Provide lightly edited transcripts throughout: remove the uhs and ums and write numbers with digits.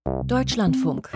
Deutschlandfunk.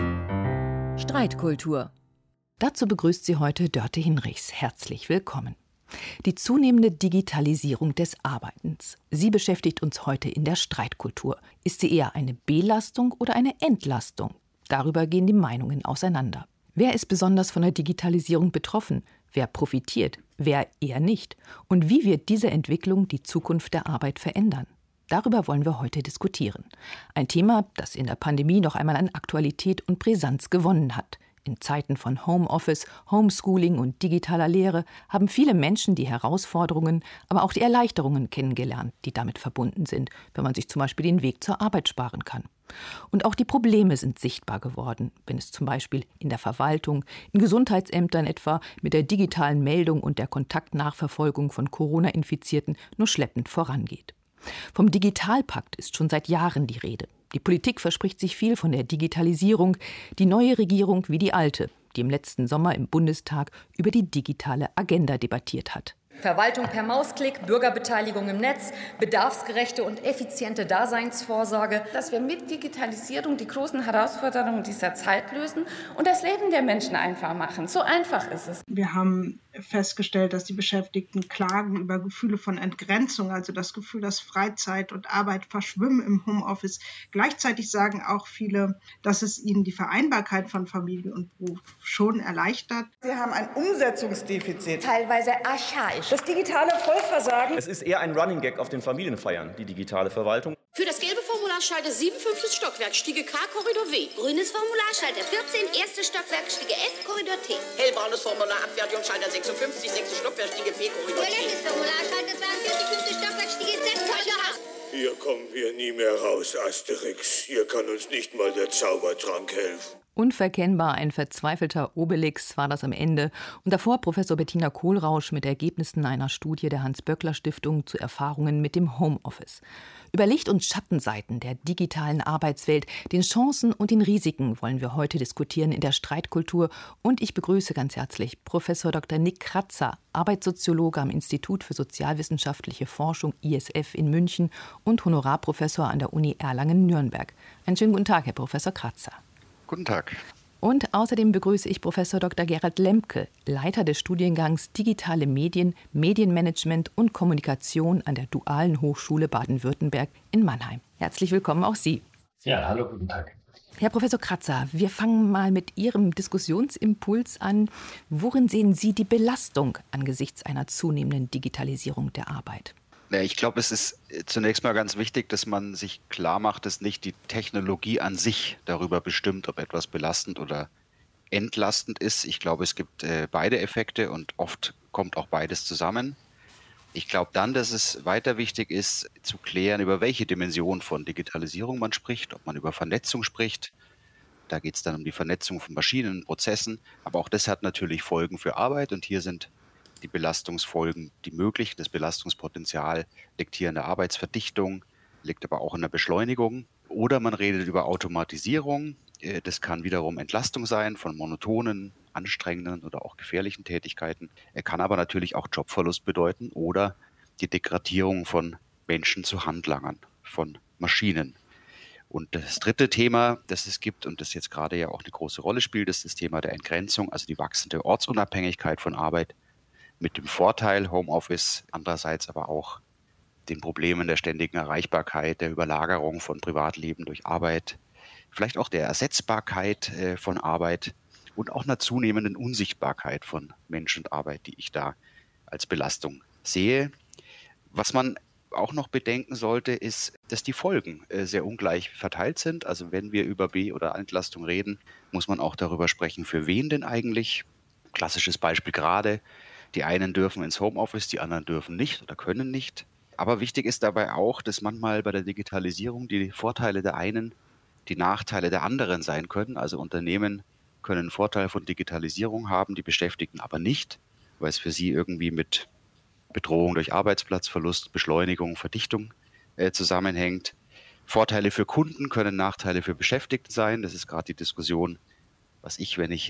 Streitkultur. Dazu begrüßt sie heute Dörte Hinrichs. Herzlich willkommen. Die zunehmende Digitalisierung des Arbeitens. Sie beschäftigt uns heute in der Streitkultur. Ist sie eher eine Belastung oder eine Entlastung? Darüber gehen die Meinungen auseinander. Wer ist besonders von der Digitalisierung betroffen? Wer profitiert? Wer eher nicht? Und wie wird diese Entwicklung die Zukunft der Arbeit verändern? Darüber wollen wir heute diskutieren. Ein Thema, das in der Pandemie noch einmal an Aktualität und Brisanz gewonnen hat. In Zeiten von Homeoffice, Homeschooling und digitaler Lehre haben viele Menschen die Herausforderungen, aber auch die Erleichterungen kennengelernt, die damit verbunden sind, wenn man sich zum Beispiel den Weg zur Arbeit sparen kann. Und auch die Probleme sind sichtbar geworden, wenn es zum Beispiel in der Verwaltung, in Gesundheitsämtern etwa mit der digitalen Meldung und der Kontaktnachverfolgung von Corona-Infizierten nur schleppend vorangeht. Vom Digitalpakt ist schon seit Jahren die Rede. Die Politik verspricht sich viel von der Digitalisierung, die neue Regierung wie die alte, die im letzten Sommer im Bundestag über die digitale Agenda debattiert hat. Verwaltung per Mausklick, Bürgerbeteiligung im Netz, bedarfsgerechte und effiziente Daseinsvorsorge. Dass wir mit Digitalisierung die großen Herausforderungen dieser Zeit lösen und das Leben der Menschen einfach machen. So einfach ist es. Wir haben festgestellt, dass die Beschäftigten klagen über Gefühle von Entgrenzung, also das Gefühl, dass Freizeit und Arbeit verschwimmen im Homeoffice. Gleichzeitig sagen auch viele, dass es ihnen die Vereinbarkeit von Familie und Beruf schon erleichtert. Wir haben ein Umsetzungsdefizit. Teilweise archaisch. Das digitale Vollversagen. Es ist eher ein Running Gag auf den Familienfeiern, die digitale Verwaltung. Für das gelbe Formular Schalter 7, 5. Stockwerk, Stiege K, Korridor W. Grünes Formular Schalter 14, 1. Stockwerk, Stiege F, Korridor T. Hellbraunes Formular Abfertigung Schalter 56, 6. Stockwerk, Stiege P, Korridor T. Violettes Formular Schalter 42, 5. Stockwerk, Stiege Z, Korridor H. Hier kommen wir nie mehr raus, Asterix. Hier kann uns nicht mal der Zaubertrank helfen. Unverkennbar ein verzweifelter Obelix war das am Ende. Und davor Professor Bettina Kohlrausch mit Ergebnissen einer Studie der Hans-Böckler-Stiftung zu Erfahrungen mit dem Homeoffice. Über Licht- und Schattenseiten der digitalen Arbeitswelt, den Chancen und den Risiken wollen wir heute diskutieren in der Streitkultur. Und ich begrüße ganz herzlich Professor Dr. Nick Kratzer, Arbeitssoziologe am Institut für sozialwissenschaftliche Forschung ISF in München und Honorarprofessor an der Uni Erlangen-Nürnberg. Einen schönen guten Tag, Herr Professor Kratzer. Guten Tag. Und außerdem begrüße ich Professor Dr. Gerald Lemke, Leiter des Studiengangs Digitale Medien, Medienmanagement und Kommunikation an der Dualen Hochschule Baden-Württemberg in Mannheim. Herzlich willkommen auch Sie. Ja, hallo, guten Tag. Herr Professor Kratzer, wir fangen mal mit Ihrem Diskussionsimpuls an. Worin sehen Sie die Belastung angesichts einer zunehmenden Digitalisierung der Arbeit? Ja, ich glaube, es ist zunächst mal ganz wichtig, dass man sich klar macht, dass nicht die Technologie an sich darüber bestimmt, ob etwas belastend oder entlastend ist. Ich glaube, es gibt beide Effekte und oft kommt auch beides zusammen. Ich glaube dann, dass es weiter wichtig ist, zu klären, über welche Dimension von Digitalisierung man spricht, ob man über Vernetzung spricht. Da geht es dann um die Vernetzung von Maschinen, Prozessen. Aber auch das hat natürlich Folgen für Arbeit und hier sind die Belastungsfolgen, die möglich. Das Belastungspotenzial liegt hier in der Arbeitsverdichtung, liegt aber auch in der Beschleunigung. Oder man redet über Automatisierung. Das kann wiederum Entlastung sein von monotonen, anstrengenden oder auch gefährlichen Tätigkeiten. Er kann aber natürlich auch Jobverlust bedeuten oder die Degradierung von Menschen zu Handlangern, von Maschinen. Und das dritte Thema, das es gibt und das jetzt gerade ja auch eine große Rolle spielt, ist das Thema der Entgrenzung, also die wachsende Ortsunabhängigkeit von Arbeit. Mit dem Vorteil Homeoffice, andererseits aber auch den Problemen der ständigen Erreichbarkeit, der Überlagerung von Privatleben durch Arbeit, vielleicht auch der Ersetzbarkeit von Arbeit und auch einer zunehmenden Unsichtbarkeit von Mensch und Arbeit, die ich da als Belastung sehe. Was man auch noch bedenken sollte, ist, dass die Folgen sehr ungleich verteilt sind. Also wenn wir über Be- oder Entlastung reden, muss man auch darüber sprechen, für wen denn eigentlich. Klassisches Beispiel gerade. Die einen dürfen ins Homeoffice, die anderen dürfen nicht oder können nicht. Aber wichtig ist dabei auch, dass manchmal bei der Digitalisierung die Vorteile der einen die Nachteile der anderen sein können. Also Unternehmen können einen Vorteil von Digitalisierung haben, die Beschäftigten aber nicht, weil es für sie irgendwie mit Bedrohung durch Arbeitsplatzverlust, Beschleunigung, Verdichtung zusammenhängt. Vorteile für Kunden können Nachteile für Beschäftigte sein. Das ist gerade die Diskussion, wenn ich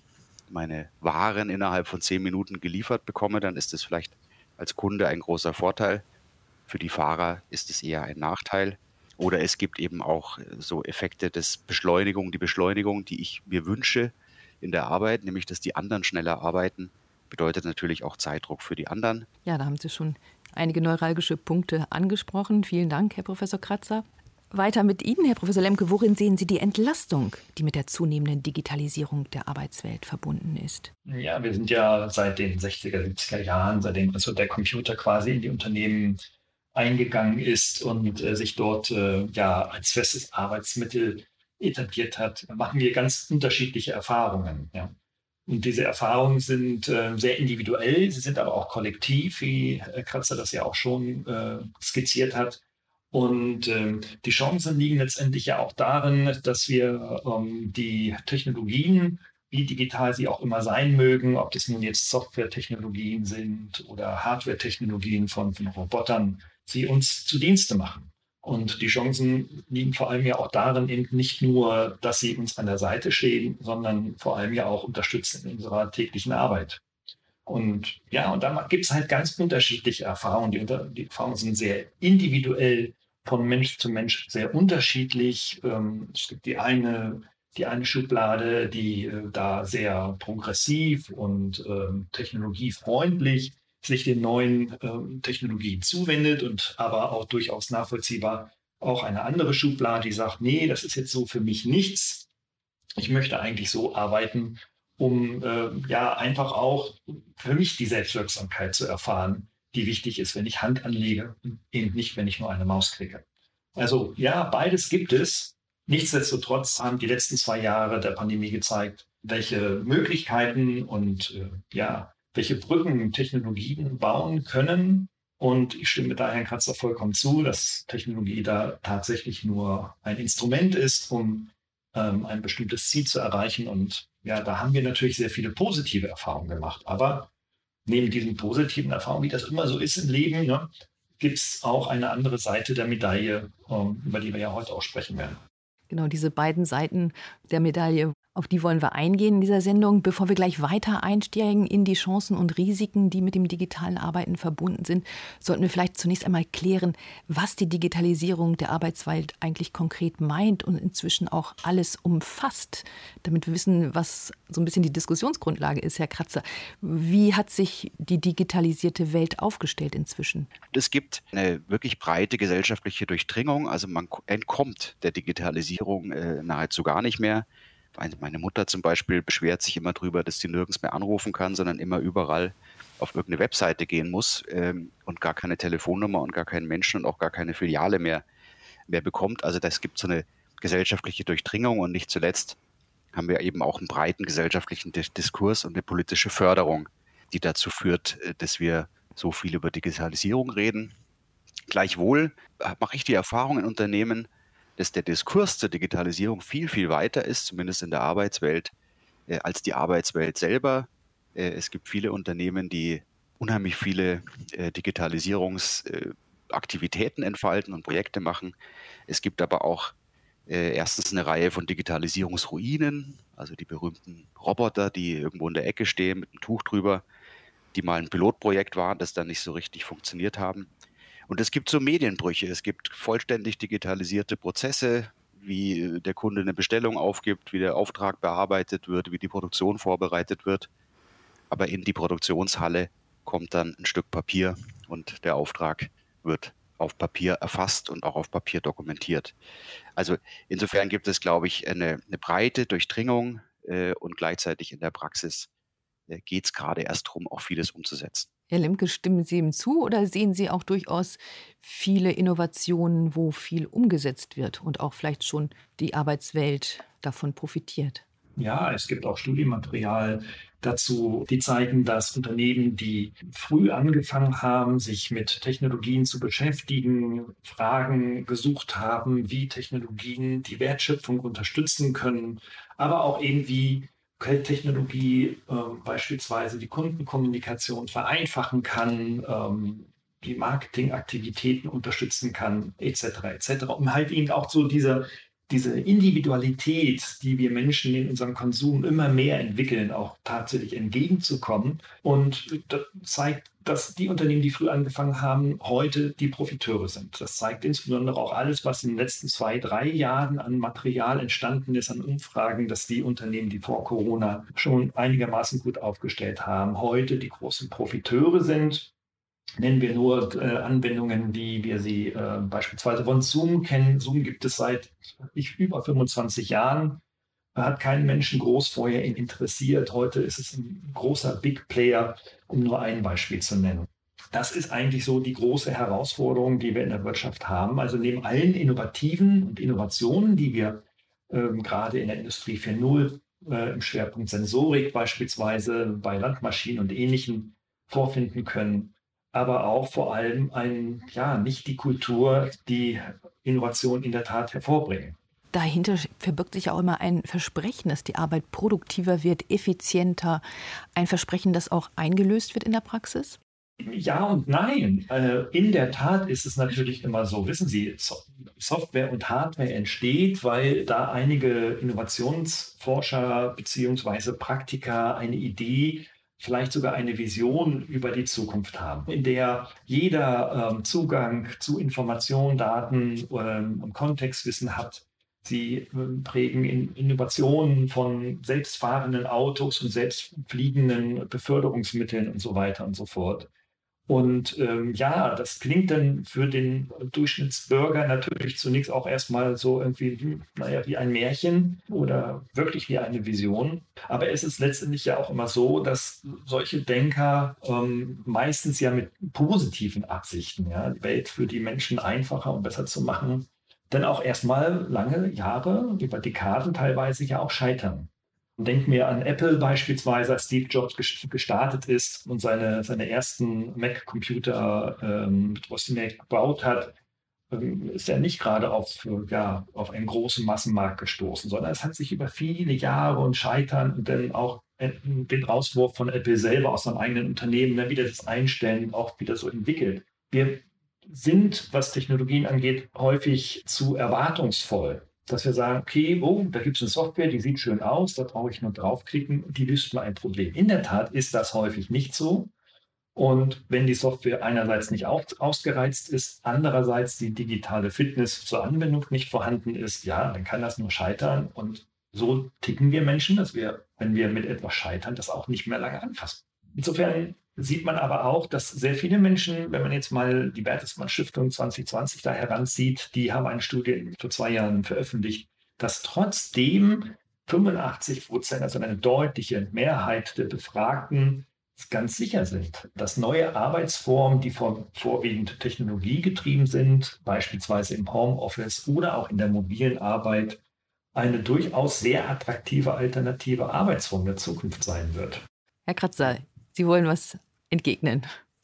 meine Waren innerhalb von 10 Minuten geliefert bekomme, dann ist das vielleicht als Kunde ein großer Vorteil. Für die Fahrer ist es eher ein Nachteil. Oder es gibt eben auch so Effekte des die Beschleunigung, die ich mir wünsche in der Arbeit, nämlich dass die anderen schneller arbeiten, bedeutet natürlich auch Zeitdruck für die anderen. Ja, da haben Sie schon einige neuralgische Punkte angesprochen. Vielen Dank, Herr Professor Kratzer. Weiter mit Ihnen, Herr Professor Lemke. Worin sehen Sie die Entlastung, die mit der zunehmenden Digitalisierung der Arbeitswelt verbunden ist? Ja, wir sind ja seit den 60er, 70er Jahren, seitdem also der Computer quasi in die Unternehmen eingegangen ist und sich dort als festes Arbeitsmittel etabliert hat, machen wir ganz unterschiedliche Erfahrungen. Ja. Und diese Erfahrungen sind sehr individuell, sie sind aber auch kollektiv, wie Herr Kratzer das ja auch schon skizziert hat. Und die Chancen liegen letztendlich ja auch darin, dass wir die Technologien, wie digital sie auch immer sein mögen, ob das nun jetzt Softwaretechnologien sind oder Hardwaretechnologien von Robotern, sie uns zu Dienste machen. Und die Chancen liegen vor allem ja auch darin, eben nicht nur, dass sie uns an der Seite stehen, sondern vor allem ja auch unterstützen in unserer täglichen Arbeit. Und ja, und da gibt es halt ganz unterschiedliche Erfahrungen. Die Erfahrungen sind sehr individuell, von Mensch zu Mensch sehr unterschiedlich. Es gibt die eine Schublade, die da sehr progressiv und technologiefreundlich sich den neuen Technologien zuwendet und aber auch durchaus nachvollziehbar auch eine andere Schublade, die sagt, nee, das ist jetzt so für mich nichts. Ich möchte eigentlich so arbeiten, um einfach auch für mich die Selbstwirksamkeit zu erfahren, die wichtig ist, wenn ich Hand anlege und eben nicht, wenn ich nur eine Maus klicke. Also ja, beides gibt es. Nichtsdestotrotz haben die letzten 2 Jahre der Pandemie gezeigt, welche Möglichkeiten und welche Brücken Technologien bauen können. Und ich stimme da Herrn Kratzer vollkommen zu, dass Technologie da tatsächlich nur ein Instrument ist, um ein bestimmtes Ziel zu erreichen. Und ja, da haben wir natürlich sehr viele positive Erfahrungen gemacht. Aber neben diesen positiven Erfahrungen, wie das immer so ist im Leben, gibt es auch eine andere Seite der Medaille, über die wir ja heute auch sprechen werden. Genau, diese beiden Seiten der Medaille, auf die wollen wir eingehen in dieser Sendung. Bevor wir gleich weiter einsteigen in die Chancen und Risiken, die mit dem digitalen Arbeiten verbunden sind, sollten wir vielleicht zunächst einmal klären, was die Digitalisierung der Arbeitswelt eigentlich konkret meint und inzwischen auch alles umfasst, damit wir wissen, was so ein bisschen die Diskussionsgrundlage ist, Herr Kratzer. Wie hat sich die digitalisierte Welt aufgestellt inzwischen? Es gibt eine wirklich breite gesellschaftliche Durchdringung. Also man entkommt der Digitalisierung nahezu gar nicht mehr. Meine Mutter zum Beispiel beschwert sich immer drüber, dass sie nirgends mehr anrufen kann, sondern immer überall auf irgendeine Webseite gehen muss und gar keine Telefonnummer und gar keinen Menschen und auch gar keine Filiale mehr bekommt. Also das gibt so eine gesellschaftliche Durchdringung und nicht zuletzt haben wir eben auch einen breiten gesellschaftlichen Diskurs und eine politische Förderung, die dazu führt, dass wir so viel über Digitalisierung reden. Gleichwohl mache ich die Erfahrung in Unternehmen, dass der Diskurs zur Digitalisierung viel, viel weiter ist, zumindest in der Arbeitswelt, als die Arbeitswelt selber. Es gibt viele Unternehmen, die unheimlich viele Digitalisierungsaktivitäten entfalten und Projekte machen. Es gibt aber auch erstens eine Reihe von Digitalisierungsruinen, also die berühmten Roboter, die irgendwo in der Ecke stehen mit einem Tuch drüber, die mal ein Pilotprojekt waren, das dann nicht so richtig funktioniert haben. Und es gibt so Medienbrüche, es gibt vollständig digitalisierte Prozesse, wie der Kunde eine Bestellung aufgibt, wie der Auftrag bearbeitet wird, wie die Produktion vorbereitet wird. Aber in die Produktionshalle kommt dann ein Stück Papier und der Auftrag wird auf Papier erfasst und auch auf Papier dokumentiert. Also insofern gibt es, glaube ich, eine breite Durchdringung und gleichzeitig in der Praxis geht es gerade erst darum, auch vieles umzusetzen. Herr Lemke, stimmen Sie ihm zu oder sehen Sie auch durchaus viele Innovationen, wo viel umgesetzt wird und auch vielleicht schon die Arbeitswelt davon profitiert? Ja, es gibt auch Studienmaterial dazu, die zeigen, dass Unternehmen, die früh angefangen haben, sich mit Technologien zu beschäftigen, Fragen gesucht haben, wie Technologien die Wertschöpfung unterstützen können, aber auch eben wie Technologie beispielsweise die Kundenkommunikation vereinfachen kann, die Marketingaktivitäten unterstützen kann, etc., um halt eben auch so diese diese Individualität, die wir Menschen in unserem Konsum immer mehr entwickeln, auch tatsächlich entgegenzukommen. Und das zeigt, dass die Unternehmen, die früh angefangen haben, heute die Profiteure sind. Das zeigt insbesondere auch alles, was in den letzten 2, 3 Jahren an Material entstanden ist, an Umfragen, dass die Unternehmen, die vor Corona schon einigermaßen gut aufgestellt haben, heute die großen Profiteure sind. Nennen wir nur Anwendungen, wie wir sie beispielsweise von Zoom kennen. Zoom gibt es seit über 25 Jahren. Hat keinen Menschen groß vorher interessiert. Heute ist es ein großer Big Player, um nur ein Beispiel zu nennen. Das ist eigentlich so die große Herausforderung, die wir in der Wirtschaft haben. Also neben allen Innovativen und Innovationen, die wir gerade in der Industrie 4.0 im Schwerpunkt Sensorik beispielsweise bei Landmaschinen und Ähnlichem vorfinden können, aber auch vor allem nicht die Kultur, die Innovation in der Tat hervorbringen. Dahinter verbirgt sich auch immer ein Versprechen, dass die Arbeit produktiver wird, effizienter. Ein Versprechen, das auch eingelöst wird in der Praxis? Ja und nein. In der Tat ist es natürlich immer so, wissen Sie, Software und Hardware entsteht, weil da einige Innovationsforscher bzw. Praktiker eine Idee, vielleicht sogar eine Vision über die Zukunft haben, in der jeder Zugang zu Informationen, Daten und Kontextwissen hat. Sie prägen Innovationen von selbstfahrenden Autos und selbstfliegenden Beförderungsmitteln und so weiter und so fort. Und das klingt dann für den Durchschnittsbürger natürlich zunächst auch erstmal so irgendwie, wie ein Märchen oder wirklich wie eine Vision. Aber es ist letztendlich ja auch immer so, dass solche Denker meistens ja mit positiven Absichten, die Welt für die Menschen einfacher und besser zu machen, dann auch erstmal lange Jahre, über Dekaden teilweise ja auch scheitern. Denkt mir an Apple beispielsweise, als Steve Jobs gestartet ist und seine ersten Mac-Computer mit Wozniak gebaut hat, ist er nicht gerade auf einen großen Massenmarkt gestoßen, sondern es hat sich über viele Jahre und Scheitern und dann auch den Rauswurf von Apple selber aus seinem eigenen Unternehmen, dann wieder das Einstellen auch wieder so entwickelt. Wir sind, was Technologien angeht, häufig zu erwartungsvoll. Dass wir sagen, okay, da gibt es eine Software, die sieht schön aus, da brauche ich nur draufklicken und die löst mir ein Problem. In der Tat ist das häufig nicht so. Und wenn die Software einerseits nicht ausgereizt ist, andererseits die digitale Fitness zur Anwendung nicht vorhanden ist, dann kann das nur scheitern. Und so ticken wir Menschen, dass wir, wenn wir mit etwas scheitern, das auch nicht mehr lange anfassen. Insofern sieht man aber auch, dass sehr viele Menschen, wenn man jetzt mal die Bertelsmann Stiftung 2020 da heranzieht, die haben eine Studie vor 2 Jahren veröffentlicht, dass trotzdem 85%, also eine deutliche Mehrheit der Befragten, ganz sicher sind, dass neue Arbeitsformen, die vorwiegend technologiegetrieben sind, beispielsweise im Homeoffice oder auch in der mobilen Arbeit, eine durchaus sehr attraktive alternative Arbeitsform der Zukunft sein wird. Herr Kratzer, Sie wollen was entgegnen?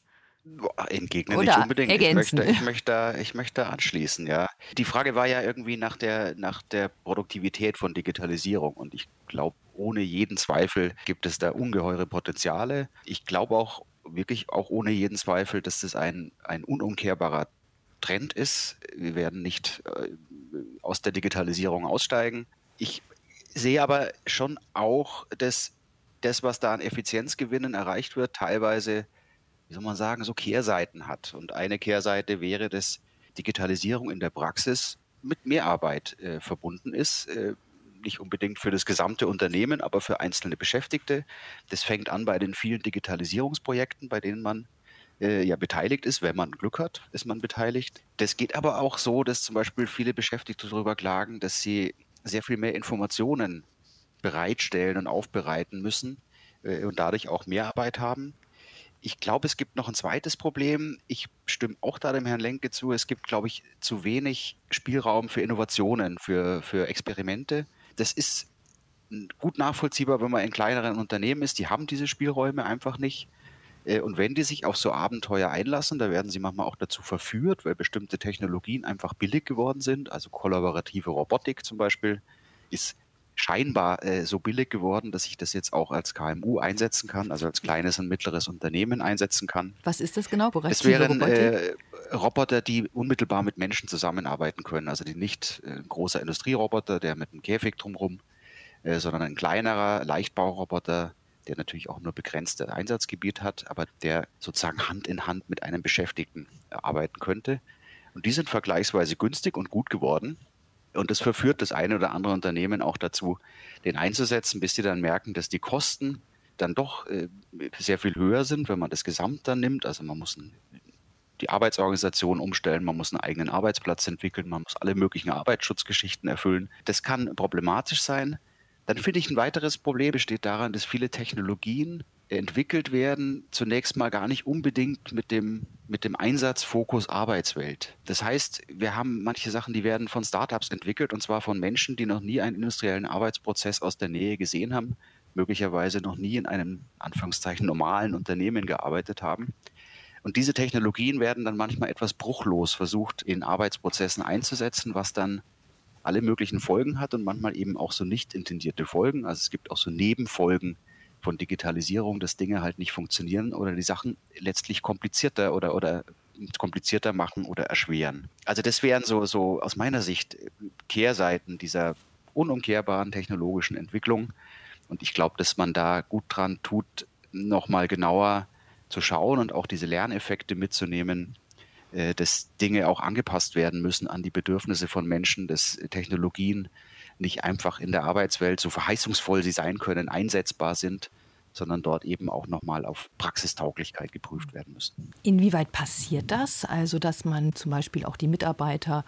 Entgegnen oder nicht unbedingt. Ergänzen. Ich möchte anschließen, ja. Die Frage war ja irgendwie nach der Produktivität von Digitalisierung und ich glaube, ohne jeden Zweifel gibt es da ungeheure Potenziale. Ich glaube auch wirklich auch ohne jeden Zweifel, dass das ein unumkehrbarer Trend ist. Wir werden nicht aus der Digitalisierung aussteigen. Ich sehe aber schon auch, dass das, was da an Effizienzgewinnen erreicht wird, teilweise, wie soll man sagen, so Kehrseiten hat. Und eine Kehrseite wäre, dass Digitalisierung in der Praxis mit Mehrarbeit verbunden ist. Nicht unbedingt für das gesamte Unternehmen, aber für einzelne Beschäftigte. Das fängt an bei den vielen Digitalisierungsprojekten, bei denen man beteiligt ist. Wenn man Glück hat, ist man beteiligt. Das geht aber auch so, dass zum Beispiel viele Beschäftigte darüber klagen, dass sie sehr viel mehr Informationen bereitstellen und aufbereiten müssen und dadurch auch Mehrarbeit haben. Ich glaube, es gibt noch ein zweites Problem. Ich stimme auch da dem Herrn Lenke zu. Es gibt, glaube ich, zu wenig Spielraum für Innovationen, für Experimente. Das ist gut nachvollziehbar, wenn man in kleineren Unternehmen ist. Die haben diese Spielräume einfach nicht. Und wenn die sich auf so Abenteuer einlassen, da werden sie manchmal auch dazu verführt, weil bestimmte Technologien einfach billig geworden sind. Also kollaborative Robotik zum Beispiel ist scheinbar so billig geworden, dass ich das jetzt auch als KMU einsetzen kann, also als kleines und mittleres Unternehmen einsetzen kann. Was ist das genau? Das wären Roboter, die unmittelbar mit Menschen zusammenarbeiten können. Also die nicht ein großer Industrieroboter, der mit einem Käfig drumherum, sondern ein kleinerer Leichtbauroboter, der natürlich auch nur begrenztes Einsatzgebiet hat, aber der sozusagen Hand in Hand mit einem Beschäftigten arbeiten könnte. Und die sind vergleichsweise günstig und gut geworden. Und das verführt das eine oder andere Unternehmen auch dazu, den einzusetzen, bis sie dann merken, dass die Kosten dann doch sehr viel höher sind, wenn man das Gesamt dann nimmt. Also man muss die Arbeitsorganisation umstellen, man muss einen eigenen Arbeitsplatz entwickeln, man muss alle möglichen Arbeitsschutzgeschichten erfüllen. Das kann problematisch sein. Dann finde ich, ein weiteres Problem besteht daran, dass viele Technologien entwickelt werden, zunächst mal gar nicht unbedingt mit dem Einsatzfokus Arbeitswelt. Das heißt, wir haben manche Sachen, die werden von Startups entwickelt, und zwar von Menschen, die noch nie einen industriellen Arbeitsprozess aus der Nähe gesehen haben, möglicherweise noch nie in einem, Anführungszeichen, normalen Unternehmen gearbeitet haben. Und diese Technologien werden dann manchmal etwas bruchlos versucht, in Arbeitsprozessen einzusetzen, was dann alle möglichen Folgen hat und manchmal eben auch so nicht intendierte Folgen. Also es gibt auch so Nebenfolgen von Digitalisierung, dass Dinge halt nicht funktionieren oder die Sachen letztlich komplizierter oder komplizierter machen oder erschweren. Also das wären so aus meiner Sicht Kehrseiten dieser unumkehrbaren technologischen Entwicklung. Und ich glaube, dass man da gut dran tut, nochmal genauer zu schauen und auch diese Lerneffekte mitzunehmen, dass Dinge auch angepasst werden müssen an die Bedürfnisse von Menschen, dass Technologien nicht einfach in der Arbeitswelt, so verheißungsvoll sie sein können, einsetzbar sind, sondern dort eben auch nochmal auf Praxistauglichkeit geprüft werden müssen. Inwieweit passiert das? Also, dass man zum Beispiel auch die Mitarbeiter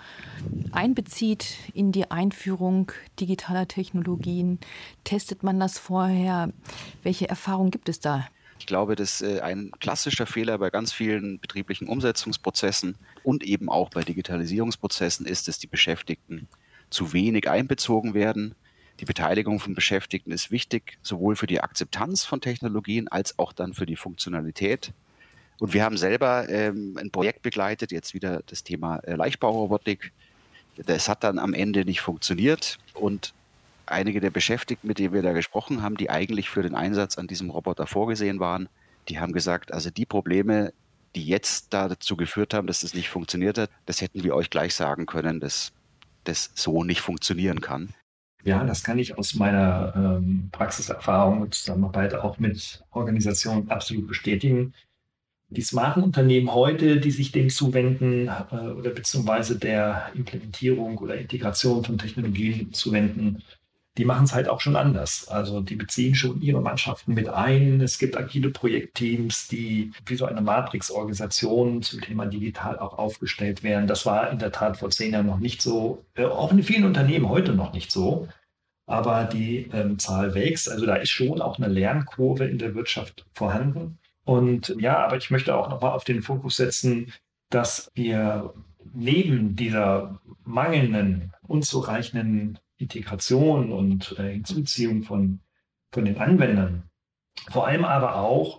einbezieht in die Einführung digitaler Technologien? Testet man das vorher? Welche Erfahrungen gibt es da? Ich glaube, dass ein klassischer Fehler bei ganz vielen betrieblichen Umsetzungsprozessen und eben auch bei Digitalisierungsprozessen ist, dass die Beschäftigten zu wenig einbezogen werden. Die Beteiligung von Beschäftigten ist wichtig, sowohl für die Akzeptanz von Technologien als auch dann für die Funktionalität. Und wir haben selber ein Projekt begleitet, jetzt wieder das Thema Leichtbaurobotik. Das hat dann am Ende nicht funktioniert und einige der Beschäftigten, mit denen wir da gesprochen haben, die eigentlich für den Einsatz an diesem Roboter vorgesehen waren, die haben gesagt, also die Probleme, die jetzt dazu geführt haben, dass das nicht funktioniert hat, das hätten wir euch gleich sagen können, dass das so nicht funktionieren kann. Ja, das kann ich aus meiner Praxiserfahrung und Zusammenarbeit auch mit Organisationen absolut bestätigen. Die smarten Unternehmen heute, die sich dem zuwenden oder beziehungsweise der Implementierung oder Integration von Technologien zuwenden, die machen es halt auch schon anders. Also die beziehen schon ihre Mannschaften mit ein. Es gibt agile Projektteams, die wie so eine Matrix-Organisation zum Thema digital auch aufgestellt werden. Das war in der Tat vor 10 Jahren noch nicht so, auch in vielen Unternehmen heute noch nicht so. Aber die Zahl wächst. Also da ist schon auch eine Lernkurve in der Wirtschaft vorhanden. Und ja, aber ich möchte auch nochmal auf den Fokus setzen, dass wir neben dieser mangelnden, unzureichenden Integration und Hinzuziehung von den Anwendern, vor allem aber auch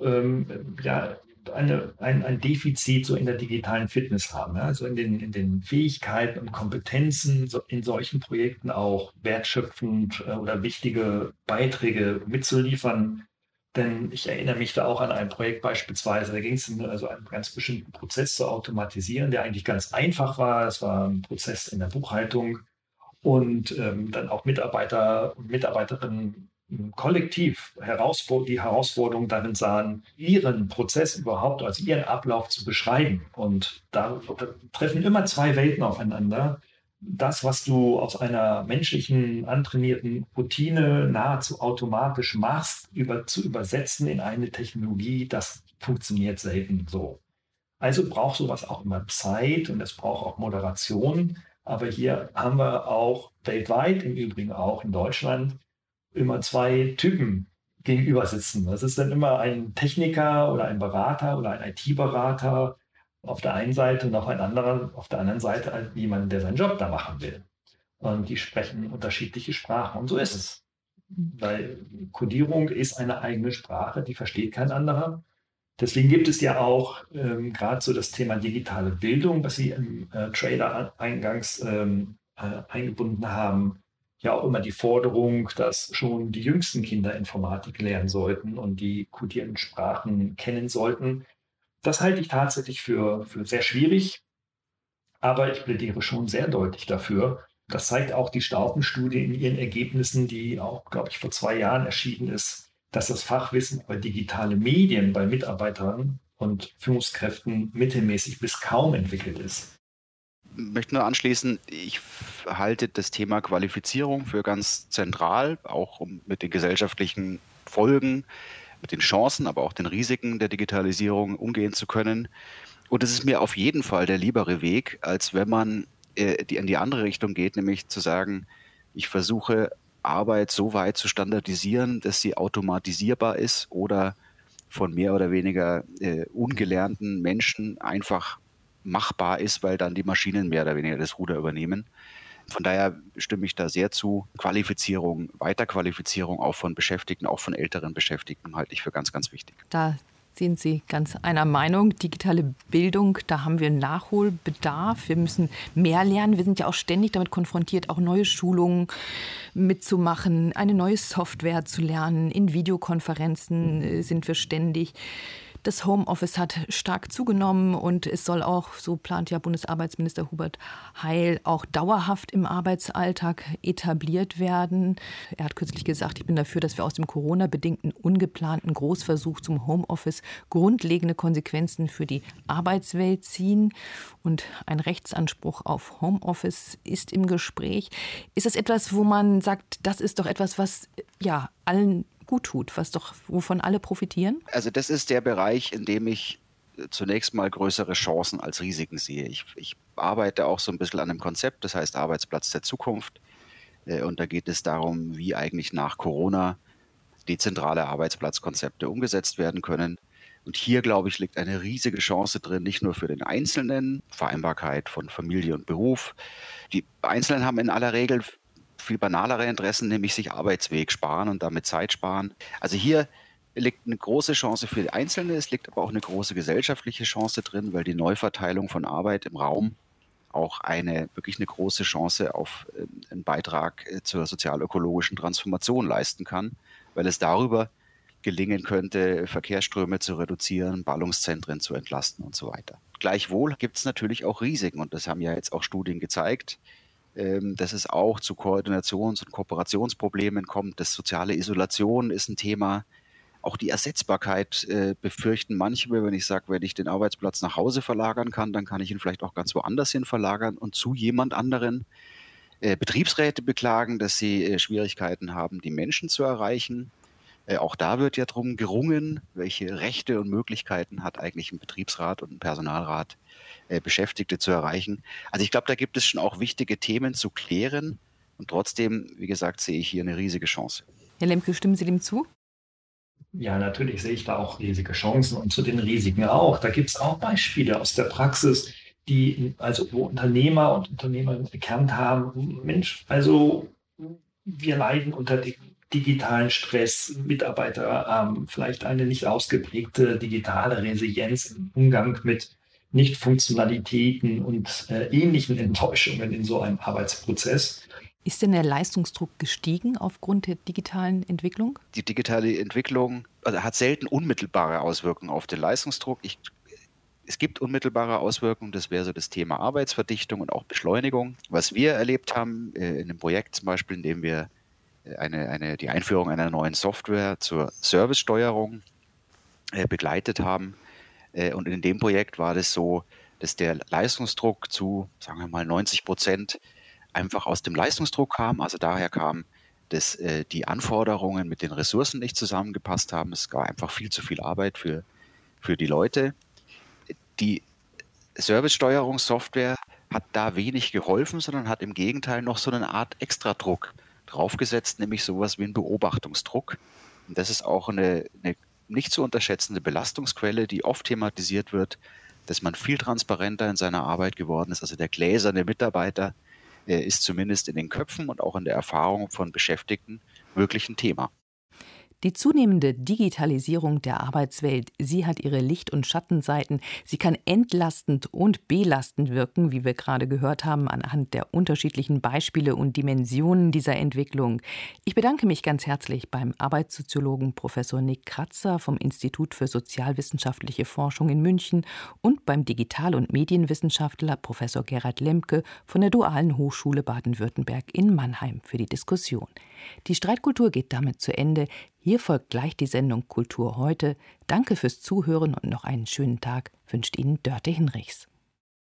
ein Defizit so in der digitalen Fitness haben, ja? Also in den Fähigkeiten und Kompetenzen in solchen Projekten auch wertschöpfend oder wichtige Beiträge mitzuliefern. Denn ich erinnere mich da auch an ein Projekt beispielsweise, da ging es also einen ganz bestimmten Prozess zu automatisieren, der eigentlich ganz einfach war. Es war ein Prozess in der Buchhaltung und dann auch Mitarbeiter und Mitarbeiterinnen kollektiv die Herausforderung darin sahen, ihren Prozess überhaupt, also ihren Ablauf zu beschreiben. Und da treffen immer zwei Welten aufeinander. Das, was du aus einer menschlichen, antrainierten Routine nahezu automatisch machst, zu übersetzen in eine Technologie, das funktioniert selten so. Also braucht sowas auch immer Zeit und es braucht auch Moderation. Aber hier haben wir auch weltweit, im Übrigen auch in Deutschland, immer zwei Typen gegenüber sitzen. Das ist dann immer ein Techniker oder ein Berater oder ein IT-Berater auf der einen Seite und auf der anderen Seite jemand, der seinen Job da machen will. Und die sprechen unterschiedliche Sprachen. Und so ist es. Weil Codierung ist eine eigene Sprache, die versteht kein anderer. Deswegen gibt es ja auch gerade so das Thema digitale Bildung, was Sie im Trailer eingangs eingebunden haben, ja auch immer die Forderung, dass schon die jüngsten Kinder Informatik lernen sollten und die kodierenden Sprachen kennen sollten. Das halte ich tatsächlich für sehr schwierig, aber ich plädiere schon sehr deutlich dafür. Das zeigt auch die Staufen-Studie in ihren Ergebnissen, die auch, glaube ich, vor 2 Jahren erschienen ist, dass das Fachwissen über digitale Medien bei Mitarbeitern und Führungskräften mittelmäßig bis kaum entwickelt ist. Ich möchte nur anschließen, ich halte das Thema Qualifizierung für ganz zentral, auch um mit den gesellschaftlichen Folgen, mit den Chancen, aber auch den Risiken der Digitalisierung umgehen zu können. Und es ist mir auf jeden Fall der liebere Weg, als wenn man in die andere Richtung geht, nämlich zu sagen, ich versuche Arbeit so weit zu standardisieren, dass sie automatisierbar ist oder von mehr oder weniger ungelernten Menschen einfach machbar ist, weil dann die Maschinen mehr oder weniger das Ruder übernehmen. Von daher stimme ich da sehr zu. Qualifizierung, Weiterqualifizierung auch von Beschäftigten, auch von älteren Beschäftigten halte ich für ganz, ganz wichtig. Da sind Sie ganz einer Meinung. Digitale Bildung, da haben wir Nachholbedarf. Wir müssen mehr lernen. Wir sind ja auch ständig damit konfrontiert, auch neue Schulungen mitzumachen, eine neue Software zu lernen. In Videokonferenzen sind wir ständig. Das Homeoffice hat stark zugenommen und es soll auch, so plant ja Bundesarbeitsminister Hubert Heil, auch dauerhaft im Arbeitsalltag etabliert werden. Er hat kürzlich gesagt, ich bin dafür, dass wir aus dem Corona-bedingten ungeplanten Großversuch zum Homeoffice grundlegende Konsequenzen für die Arbeitswelt ziehen. Und ein Rechtsanspruch auf Homeoffice ist im Gespräch. Ist das etwas, wo man sagt, das ist doch etwas, was ja allen gut tut, wovon alle profitieren? Also das ist der Bereich, in dem ich zunächst mal größere Chancen als Risiken sehe. Ich arbeite auch so ein bisschen an einem Konzept, das heißt Arbeitsplatz der Zukunft. Und da geht es darum, wie eigentlich nach Corona dezentrale Arbeitsplatzkonzepte umgesetzt werden können. Und hier, glaube ich, liegt eine riesige Chance drin, nicht nur für den Einzelnen, Vereinbarkeit von Familie und Beruf. Die Einzelnen haben in aller Regel viel banalere Interessen, nämlich sich Arbeitsweg sparen und damit Zeit sparen. Also hier liegt eine große Chance für die Einzelne, es liegt aber auch eine große gesellschaftliche Chance drin, weil die Neuverteilung von Arbeit im Raum auch wirklich eine große Chance auf einen Beitrag zur sozial-ökologischen Transformation leisten kann, weil es darüber gelingen könnte, Verkehrsströme zu reduzieren, Ballungszentren zu entlasten und so weiter. Gleichwohl gibt es natürlich auch Risiken und das haben ja jetzt auch Studien gezeigt, dass es auch zu Koordinations- und Kooperationsproblemen kommt. Das soziale Isolation ist ein Thema. Auch die Ersetzbarkeit befürchten manche, wenn ich sage, wenn ich den Arbeitsplatz nach Hause verlagern kann, dann kann ich ihn vielleicht auch ganz woanders hin verlagern und zu jemand anderen. Betriebsräte beklagen, dass sie Schwierigkeiten haben, die Menschen zu erreichen. Auch da wird ja drum gerungen, welche Rechte und Möglichkeiten hat eigentlich ein Betriebsrat und ein Personalrat, Beschäftigte zu erreichen. Also ich glaube, da gibt es schon auch wichtige Themen zu klären. Und trotzdem, wie gesagt, sehe ich hier eine riesige Chance. Herr Lemke, stimmen Sie dem zu? Ja, natürlich sehe ich da auch riesige Chancen und zu den Risiken auch. Da gibt es auch Beispiele aus der Praxis, wo Unternehmer und Unternehmerinnen erkannt haben, Mensch, also wir leiden unter dem digitalen Stress, Mitarbeiter haben vielleicht eine nicht ausgeprägte digitale Resilienz im Umgang mit Nicht-Funktionalitäten und ähnlichen Enttäuschungen in so einem Arbeitsprozess. Ist denn der Leistungsdruck gestiegen aufgrund der digitalen Entwicklung? Die digitale Entwicklung hat selten unmittelbare Auswirkungen auf den Leistungsdruck. Es gibt unmittelbare Auswirkungen, das wäre so das Thema Arbeitsverdichtung und auch Beschleunigung. Was wir erlebt haben in einem Projekt zum Beispiel, in dem wir die Einführung einer neuen Software zur Servicesteuerung begleitet haben. Und in dem Projekt war das so, dass der Leistungsdruck zu, sagen wir mal, 90% einfach aus dem Leistungsdruck kam. Also daher kam, dass die Anforderungen mit den Ressourcen nicht zusammengepasst haben. Es gab einfach viel zu viel Arbeit für die Leute. Die Servicesteuerungssoftware hat da wenig geholfen, sondern hat im Gegenteil noch so eine Art Extradruck draufgesetzt, nämlich sowas wie einen Beobachtungsdruck. Und das ist auch eine nicht zu unterschätzende Belastungsquelle, die oft thematisiert wird, dass man viel transparenter in seiner Arbeit geworden ist. Also der gläserne Mitarbeiter ist zumindest in den Köpfen und auch in der Erfahrung von Beschäftigten wirklich ein Thema. Die zunehmende Digitalisierung der Arbeitswelt, sie hat ihre Licht- und Schattenseiten. Sie kann entlastend und belastend wirken, wie wir gerade gehört haben, anhand der unterschiedlichen Beispiele und Dimensionen dieser Entwicklung. Ich bedanke mich ganz herzlich beim Arbeitssoziologen Professor Nick Kratzer vom Institut für sozialwissenschaftliche Forschung in München und beim Digital- und Medienwissenschaftler Professor Gerhard Lemke von der Dualen Hochschule Baden-Württemberg in Mannheim für die Diskussion. Die Streitkultur geht damit zu Ende. Hier folgt gleich die Sendung Kultur heute. Danke fürs Zuhören und noch einen schönen Tag wünscht Ihnen Dörte Hinrichs.